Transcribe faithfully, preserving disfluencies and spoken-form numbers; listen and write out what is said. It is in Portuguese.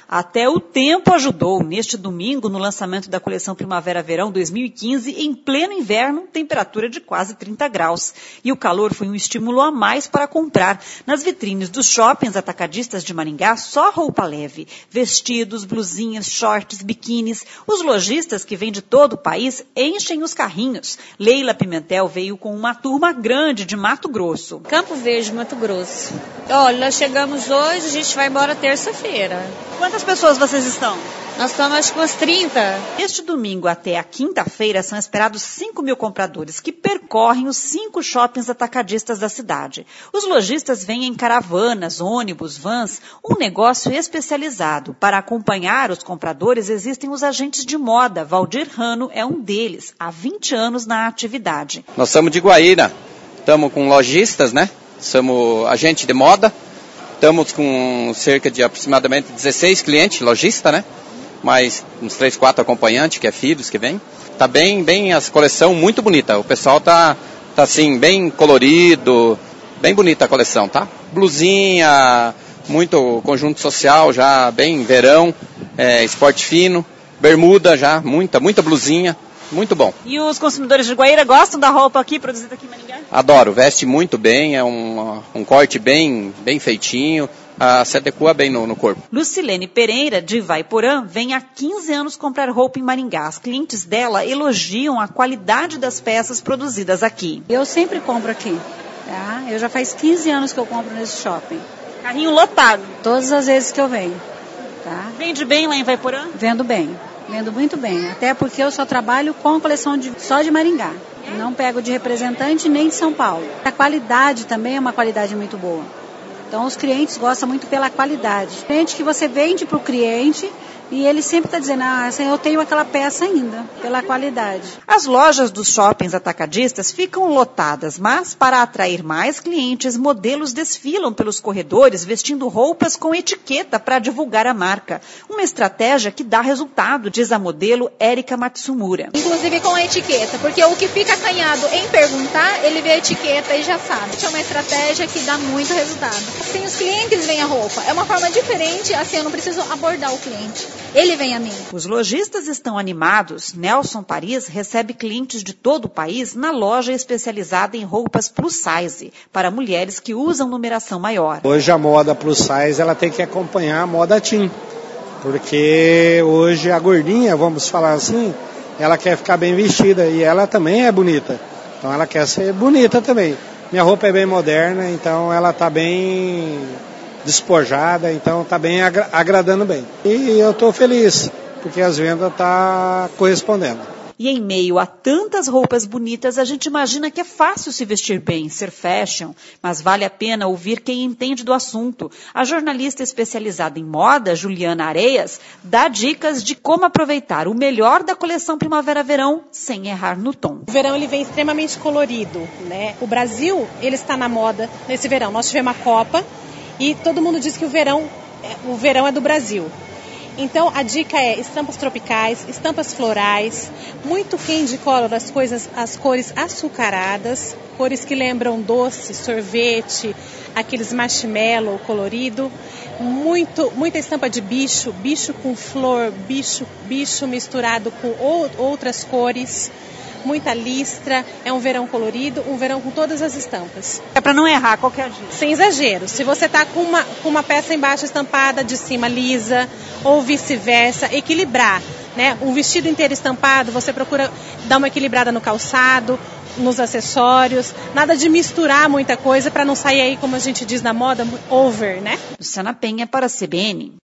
Até o tempo ajudou. Neste domingo, no lançamento da coleção Primavera-Verão dois mil e quinze, em pleno inverno, temperatura de quase trinta graus. E o calor foi um estímulo a mais para comprar. Nas vitrines dos shoppings atacadistas de Maringá, só roupa leve. Vestidos, blusinhas, shorts, biquínis. Os lojistas que vêm de todo o país enchem os carrinhos. Leila Pimentel veio com uma turma grande de Mato Grosso. Campo Verde, Mato Grosso. Olha, nós chegamos hoje, a gente vai embora terça-feira. Quantas pessoas vocês estão? Nós estamos acho que umas trinta. Este domingo até a quinta-feira são esperados cinco mil compradores que percorrem os cinco shoppings atacadistas da cidade. Os lojistas vêm em caravanas, ônibus, vans, um negócio especializado. Para acompanhar os compradores existem os agentes de moda. Valdir Rano é um deles, há vinte anos na atividade. Nós somos de Guaíra, estamos com lojistas, né? Somos agente de moda, estamos com cerca de aproximadamente dezesseis clientes, lojista, né? Mais uns três, quatro acompanhantes, que é filhos que vêm. Tá bem, bem, a coleção muito bonita. O pessoal tá, tá assim, bem colorido, bem bonita a coleção, tá? Blusinha, muito conjunto social já, bem verão, é, esporte fino, bermuda já, muita, muita blusinha. Muito bom. E os consumidores de Guaíra gostam da roupa aqui, produzida aqui em Maringá? Adoro, veste muito bem, é um, um corte bem, bem feitinho, uh, se adequa bem no, no corpo. Lucilene Pereira, de Ivaiporã, vem há quinze anos comprar roupa em Maringá. As clientes dela elogiam a qualidade das peças produzidas aqui. Eu sempre compro aqui, tá? Eu já faz quinze anos que eu compro nesse shopping. Carrinho lotado? Todas as vezes que eu venho, tá? Vende bem lá em Ivaiporã? Vendo bem. Vendo muito bem, até porque eu só trabalho com a coleção de, só de Maringá. Não pego de representante nem de São Paulo. A qualidade também é uma qualidade muito boa. Então os clientes gostam muito pela qualidade. Cliente que você vende para o cliente e ele sempre está dizendo, ah, eu tenho aquela peça ainda, pela qualidade. As lojas dos shoppings atacadistas ficam lotadas, mas para atrair mais clientes, modelos desfilam pelos corredores vestindo roupas com etiqueta para divulgar a marca. Uma estratégia que dá resultado, diz a modelo Érica Matsumura. Inclusive com a etiqueta, porque o que fica acanhado em perguntar, ele vê a etiqueta e já sabe. É uma estratégia que dá muito resultado. Assim, os clientes veem a roupa. É uma forma diferente, assim, eu não preciso abordar o cliente. Ele vem a mim. Os lojistas estão animados. Nelson Paris recebe clientes de todo o país na loja especializada em roupas plus size, para mulheres que usam numeração maior. Hoje a moda plus size ela tem que acompanhar a moda teen, porque hoje a gordinha, vamos falar assim, ela quer ficar bem vestida e ela também é bonita. Então ela quer ser bonita também. Minha roupa é bem moderna, então ela está bem despojada, então está bem agra- agradando bem. E eu estou feliz, porque as vendas estão correspondendo. E em meio a tantas roupas bonitas, a gente imagina que é fácil se vestir bem, ser fashion, mas vale a pena ouvir quem entende do assunto. A jornalista especializada em moda, Juliana Areias, dá dicas de como aproveitar o melhor da coleção Primavera-Verão sem errar no tom. O verão ele vem extremamente colorido, né? O Brasil, ele está na moda nesse verão. Nós tivemos a Copa e todo mundo diz que o verão, o verão é do Brasil. Então, a dica é estampas tropicais, estampas florais, muito candy color, as coisas, as cores açucaradas, cores que lembram doce, sorvete, aqueles marshmallow colorido, muito, muita estampa de bicho, bicho com flor, bicho, bicho misturado com ou, outras cores, muita listra, é um verão colorido, um verão com todas as estampas. É para não errar, qualquer dia. Sem exagero, se você está com uma, com uma peça embaixo estampada, de cima lisa, ou vice-versa, equilibrar, né? Um vestido inteiro estampado, você procura dar uma equilibrada no calçado, nos acessórios, nada de misturar muita coisa para não sair aí, como a gente diz na moda, over, né? Luciana Penha para a C B N.